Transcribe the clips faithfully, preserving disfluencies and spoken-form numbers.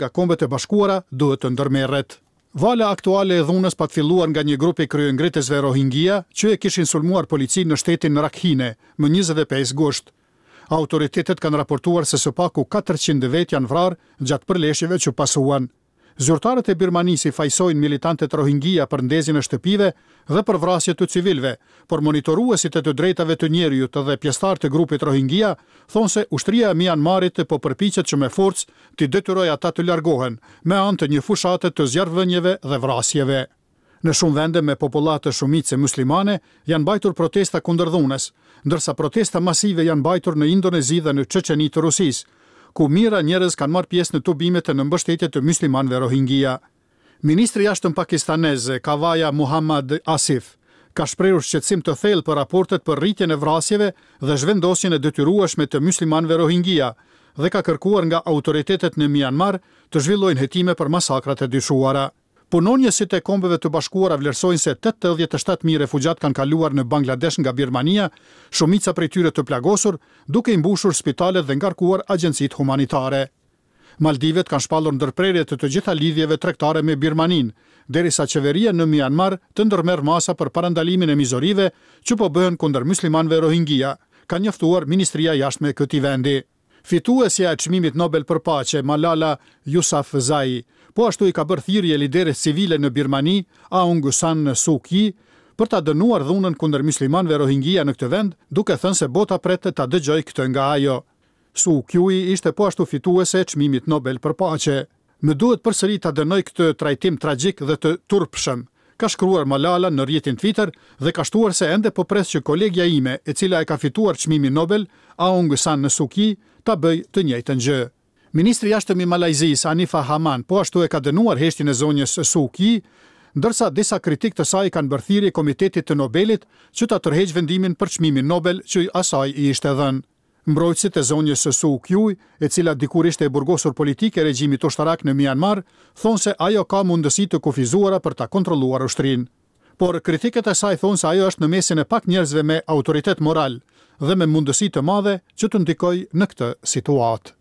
nga Kombet e Bashkuara duhet të ndërmerret. Vala aktuale e dhunës pat filluar nga një grup i kryengritësve Rohingya që e kishin sulmuar policinë në shtetin Rakhine më njëzet e pesë gusht. Autoritetet kanë raportuar se së paku katërqind vet janë vrarë gjatë përleshjeve që pasuan. Zyrtarët e Birmanisë fajsojnë militantët Rohingya për ndezjen e shtëpive dhe për vrasje të civilëve, por monitoruesit e të drejtave të njerëzit dhe pjesëtarët e grupit Rohingya thonë se ushtria e Myanmarit po përpiqet që me forcë t'i detyrojë ata të largohen me anë të një fushate të zjarrvënieve dhe vrasjeve. Në shumë vende me popullatë shumicë muslimane janë mbajtur protesta kundër dhunës, ndërsa protesta masive janë mbajtur në Indonezi dhe në Çeçeni të Rusisë, ku mira njerëz kanë marrë pjesë në tubimet e mbështetjes të muslimanëve Rohingya. Ministri i jashtëm pakistanez Kavaya Muhammad Asif ka shprehur shqetësim të thellë për raportet për rritjen e vrasjeve dhe zhvendosjen e detyrueshme të muslimanëve Rohingya dhe ka kërkuar nga autoritetet në Myanmar të zhvillojnë hetime për masakrat e dyshuara. Punonjësit e Kombeve të Bashkuara vlerësojnë se tetëdhjetë e shtatë mijë refugjat kanë kaluar në Bangladesh nga Birmania, shumica prej tyre të plagosur, duke i mbushur spitalet dhe ngarkuar agjencitë humanitare. Maldivet kanë shpallur ndërprerje të të gjitha lidhjeve tregtare me Birmaninë, derisa qeveria në Myanmar të ndërmerr masa për parandalimin e mizorive që po bëhen kundër muslimanëve Rohingya, ka njoftuar Ministria e Jashtme e këtij vendi. Fituesja e çmimit Nobel për paqe Malala Yousafzai po ashtu i ka bërë thirrje lideres civile në Birmani, Aung San Suu Kyi, për ta dënuar dhunën kundër muslimanëve Rohingya në këtë vend, duke thënë se bota pret ta dëgjojë këtë nga ajo. Suu Kyi ishte po ashtu fituese e çmimit Nobel për paqe. Më duhet përsëri ta dënoj këtë trajtim tragjik dhe të turpshëm, ka shkruar Malala në rrjetin Twitter dhe ka shtuar se ende po pres që kolegja ime, e cila e ka fituar çmimin Nobel, Aung San Suu Kyi, ta bëj të njëjtën gjë. Ministri i jashtëm i Malajzisë Hanifa Haman po ashtu e ka dënuar heshtjen e zonjës Suu Kyi, ndërsa disa kritik të saj kanë bërë thirrje Komitetit të Nobelit që ta tërheqë vendimin për çmimin Nobel që asaj i ishte dhënë. Mbrojtësit e zonjës Suu Kyi, e cila dikur ishte e burgosur politike e regjimit ushtarak në Myanmar, thonë se ajo ka mundësi të kufizuara për ta kontrolluar ushtrinë. Por kritiket e saj thonë se ajo është në mesin e pak njerëzve me autoritet moral dhe me mundësi të madhe që të ndikojë në këtë situatë.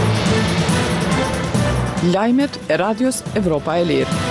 Lajmet e Radios Evropa e Lirë.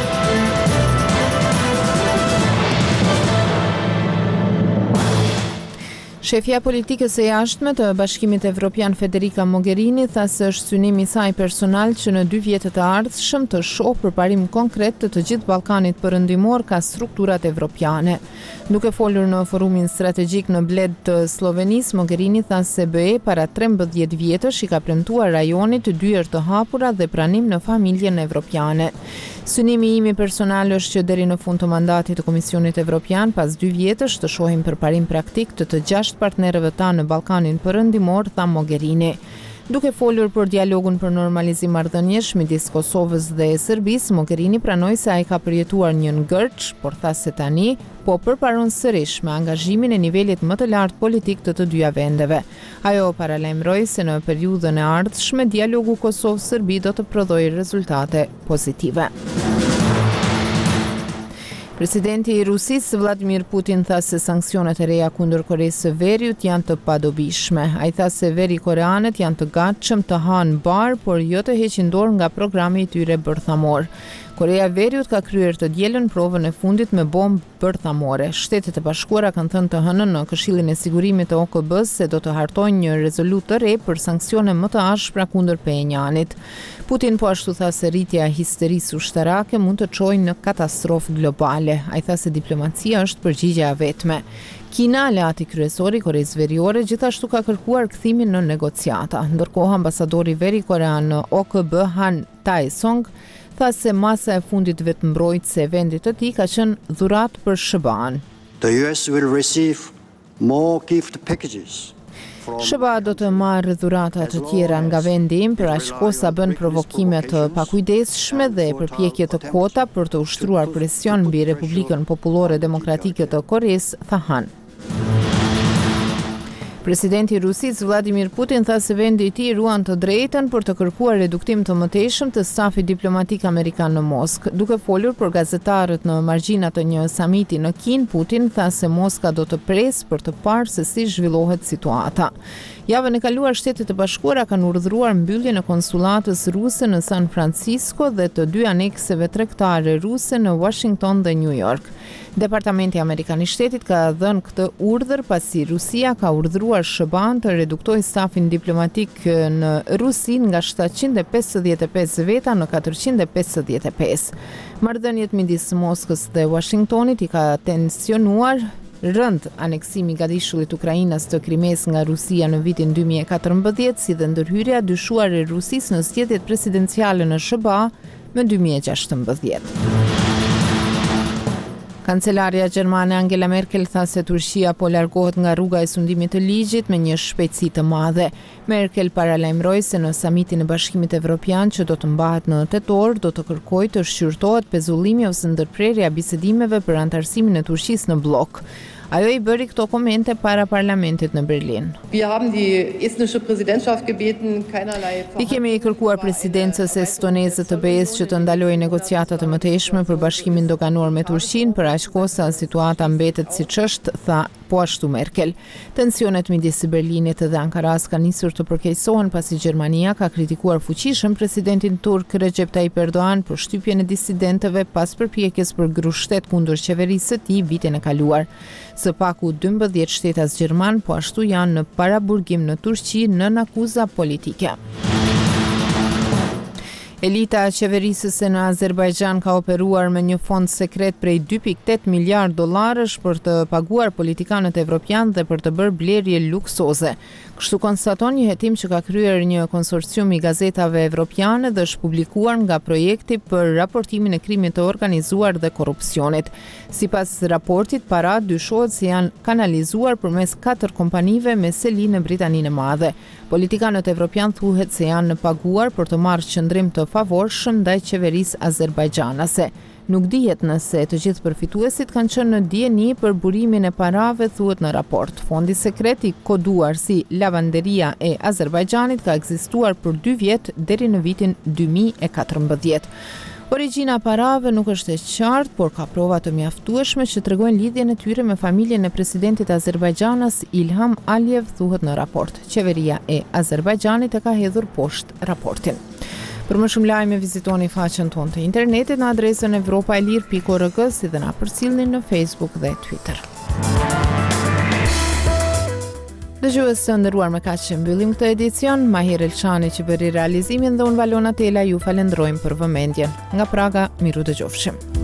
Shefja politikës së jashtme të Bashkimit Evropian Federica Mogherini tha se është synimi i saj personal që në dy vjetët e ardhshëm të shohë përparim konkret të të gjithë Ballkanit Perëndimor ka strukturat evropiane. Duke folur në forumin strategjik në Bled të Slovenisë, Mogherini tha se B E para trembëdhjetë vjetësh i ka premtuar rajonit të dyert të hapura dhe pranim në familjen evropiane. Synimi im personal është që deri në fund të mandatit të Komisionit Evropian, pas dy vjetësh, të shohim përparim praktik të të gjashtë partnerëve tanë në Ballkanin Perëndimor, tha Mogherini. Duke folur për dialogun për normalizim marrëdhëniesh midis Kosovës dhe Serbisë, Mogherini pranoi se ai ka përjetuar një ngërç, por tha se tani po përparon sërish me angazhimin e nivelit më të lartë politik të të dyja vendeve. Ajo paralajmëroi se në periudhën e ardhshme dialogu Kosovë-Serbi do të prodhojë rezultate pozitive. Presidenti i Rusisë Vladimir Putin tha se sanksionet e reja kundër Koreisë së Veriut janë të padobishme. Ai tha se veri koreanët janë të gatshëm të hanë bar, por jo të heqin dorë nga programi i tyre bërthamor. Korea e Veriut ka kryer të dielën provën e fundit me bombë bërthamore. Shtetet e Bashkuara kanë thënë të hënën në Këshillin e Sigurimit të O K B-s se do të hartojnë një rezolutë të re për sanksione më të ashpra kundër Pjenjanit. Putin po ashtu tha se rritja e histerisë ushtarake mund të çojë në katastrofë globale. Ai tha se diplomacia është përgjigjja e vetme. Kina, aleati kryesor i Koreisë Veriore, gjithashtu ka kërkuar kthimin në negociata. Ndërkohë ambasadori veri korean në O K B Han Tae-song tha se masa e fundit vetëmbrojtëse e vendit të tij ka qenë dhuratë për S B A-n. The U S will receive more gift packages. S B A do të marrë dhurata të tjera nga vendi im për aq kohë sa bën provokime të pakujdesshme dhe përpjekje të kota për të ushtruar presion mbi Republikën Popullore Demokratike të Koresë, tha Han. Presidenti i Rusisë Vladimir Putin tha se vendi i tij ruan të drejtën për të kërkuar reduktim të mëtejshëm të stafit diplomatik amerikan në Moskë. Duke folur për gazetarët në margjina të një samiti në Kinë, Putin tha se Moska do të presë për të parë se si zhvillohet situata. Javën e kaluar Shtetet e Bashkuara kanë urdhëruar mbylljen e konsullatës ruse në San Francisco dhe të dy anekseve tregtare ruse në Washington dhe New York. Departamenti Amerikan i Shtetit ka dhënë këtë urdhër pasi Rusia ka urdhëruar S B A-n të reduktojë stafin diplomatik në Rusi nga shtatëqind e pesëdhjetë e pesë veta në katërqind e pesëdhjetë e pesë. Marrëdhëniet midis Moskës dhe Washingtonit i ka tensionuar rënd aneksimi i gatishullit Ukrainas të Krimes nga Rusia në vitin dy mijë e katërmbëdhjetë, si dhe ndërhyrja dyshuar e Rusisë në zgjedhjet presidenciale në S B A në dy mijë e gjashtëmbëdhjetë. Kancelaria gjermane Angela Merkel tha se Turqia po largohet nga rruga e sundimit të ligjit me një shpejtësi të madhe. Merkel paralajmëroi se në samitin e Bashkimit Evropian që do të mbahet në tetor do të kërkojë të shqyrtohet pezullimi ose ndërprerja e bisedimeve për antarësimin e Turqisë në blok. Ajo i bëri këto komente para parlamentit në Berlin. I kemi kërkuar presidencës estoneze të B E-s që të ndalojë negociatat të mëtejshme për bashkimin doganor me Turqinë për aq kohë sa situata mbetet siç është, tha po ashtu Merkel. Tensionet midis Berlinit dhe Ankaras kanë nisur të përkeqësohen pasi Gjermania ka kritikuar fuqishëm presidentin turk Recep Tayyip Erdogan për shtypjen e disidentëve pas përpjekjes për grushtet kundër qeverisë së tij vitin e kaluar. Së paku dymbëdhjetë shtetas gjerman po ashtu janë në paraburgim në Turqi nën akuza politike. Elita e qeverisë në Azerbajxhan ka operuar me një fond sekret prej dy pikë tetë miliard dollarësh për të paguar politikanët evropian dhe për të bërë blerje luksoze. Kështu konstaton një hetim që ka kryer një konsorcium i gazetave evropiane dhe është publikuar nga projekti për raportimin e krimit të organizuar dhe korrupsionit. Sipas raportit, paratë dyshohet se janë kanalizuar përmes katër kompanive me seli në Britaninë e Madhe. Politikanët evropian thuhet se janë paguar për të marrë qëndrim të favorshëm ndaj qeverisë azerbajxhanase. Nuk dihet nëse të gjithë përfituesit kanë qenë në dieni për burimin e parave, thuhet në raport. Fondi sekret i koduar si Lavanderia e Azerbajxhanit ka ekzistuar për dy vjet deri në vitin dy mijë e katërmbëdhjetë. Origjina e parave nuk është e qartë, por ka prova të mjaftueshme që tregojnë lidhjen e tyre me familjen e presidentit Azerbajxhanas Ilham Aliyev, thuhet në raport. Qeveria e Azerbajxhanit e ka hedhur poshtë raportin. Për më shumë lajme vizitoni faqen tonë të internetit në adresën evropaelir pikë org, si dhe na përcjellni në Facebook dhe Twitter. Dëgjues të nderuar, me kaq që mbyllim këtë edicion. Mahir Elçani që bëri realizimin dhe unë Valona Tela ju falenderojmë për vëmendjen. Nga Praga, miru dëgjofshim.